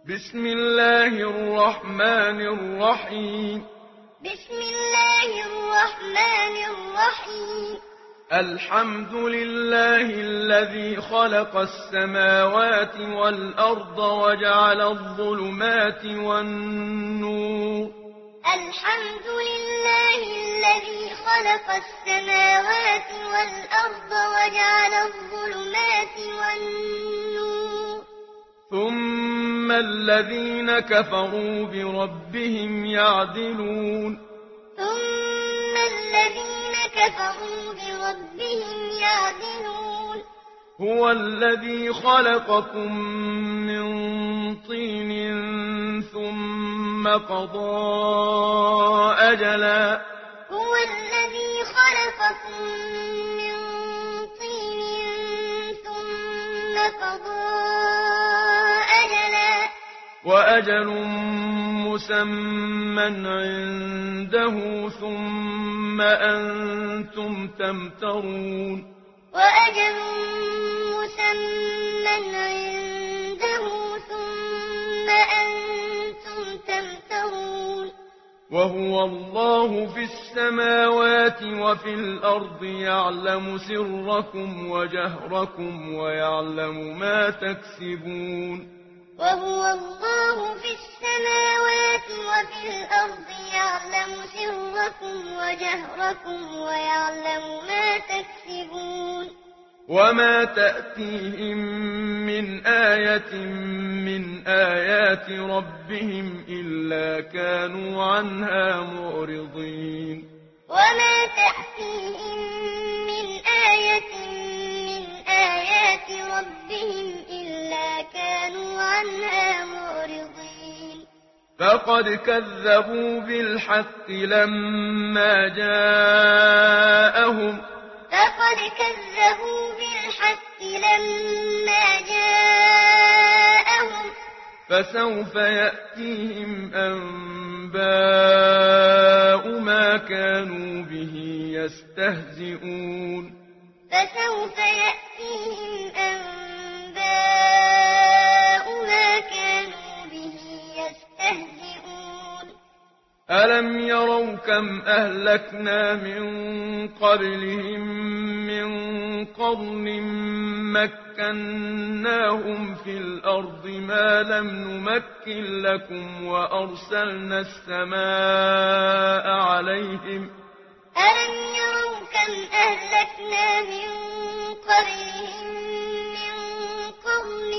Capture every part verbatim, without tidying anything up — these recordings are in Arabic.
بسم الله الرحمن الرحيم بسم الله الرحمن الرحيم الحمد لله الذي خلق السماوات والأرض وجعل الظلمات والنور الحمد لله الذي خلق السماوات والأرض وجعل الظلمات والنور ثم الذين كفروا بربهم يعدلون ثم الذين كفروا بربهم يعدلون هو الذي خلقكم من طين ثم قضى أجلا هو الذي خلقكم من طين ثم قضى أجلا وأجل مسمى عنده ثم أنتم تمترون وأجل مسمى عنده ثم أنتم تمترون وهو الله في السماوات وفي الأرض يعلم سركم وجهركم ويعلم ما تكسبون وهو الله في السماوات وفي الأرض يعلم سركم وجهركم ويعلم ما تكسبون وما تأتيهم من آية من آيات ربهم إلا كانوا عنها معرضين وما تأتيهم من آية من آيات ربهم إلا كانوا عنها معرضين فقد كذبوا بالحق لما جاءهم فقد كذبوا بالحق لما جاءهم فسوف يأتيهم أنباء ما كانوا به يستهزئون فسوف يأتيهم أنباء ما كانوا به يستهزئون ألم يروا كم أهلكنا من قبلهم من قرن مكناهم في الأرض ما لم نمكن لكم وأرسلنا السماء عليهم ألم يروا كم أهلكنا من قبلهم من قرن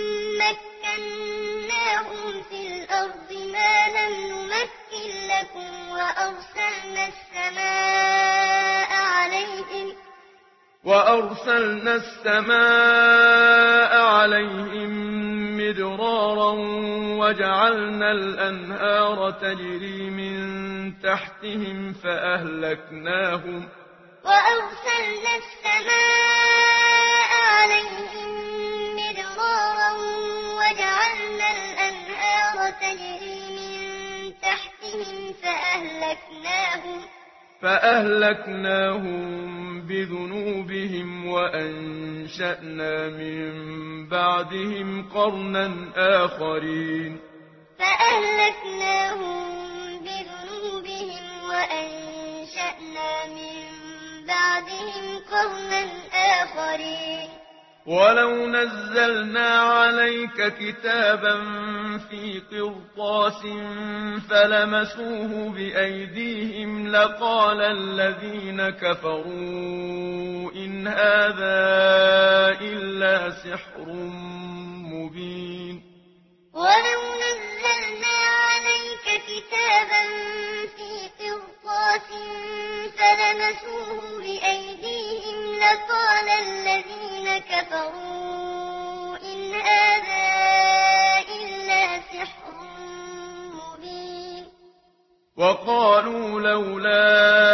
مكناهم في الأرض ما لم نمكن لكم وأرسلنا السماء عليهم وأرسلنا السماء عليهم مدرارا وجعلنا الأنهار تجري من تحتهم فأهلكناهم وأرسلنا السماء عليهم مدرارا وجعلنا الأنهار تجري من تحتهم فأهلكناهم فأهلكناهم بذنوبهم وأنشأنا من بعدهم قرنا آخرين فأهلكناهم بذنوبهم وأنشأنا من بعدهم قرنا آخرين ولو نزلنا عليك كتابا في قرطاس فلمسوه بأيديهم لقال الذين كفروا إن هذا إلا سحر مبين ولو نزلنا عليك كتابا في قرطاس فلمسوه بأيديهم لقال الذين كفروا إن هذا إلا سحر مبين وقالوا لولا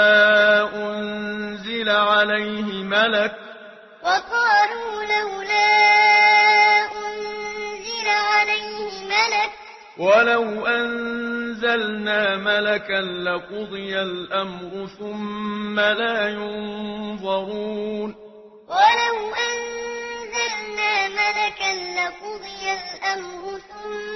أنزل عليه ملك وقالوا لولا أنزل عليه ملك ولو أنزلنا ملكا لقضي الأمر ثم لا ينظرون ولو أنزلنا ملكا لقضي الأمر ثم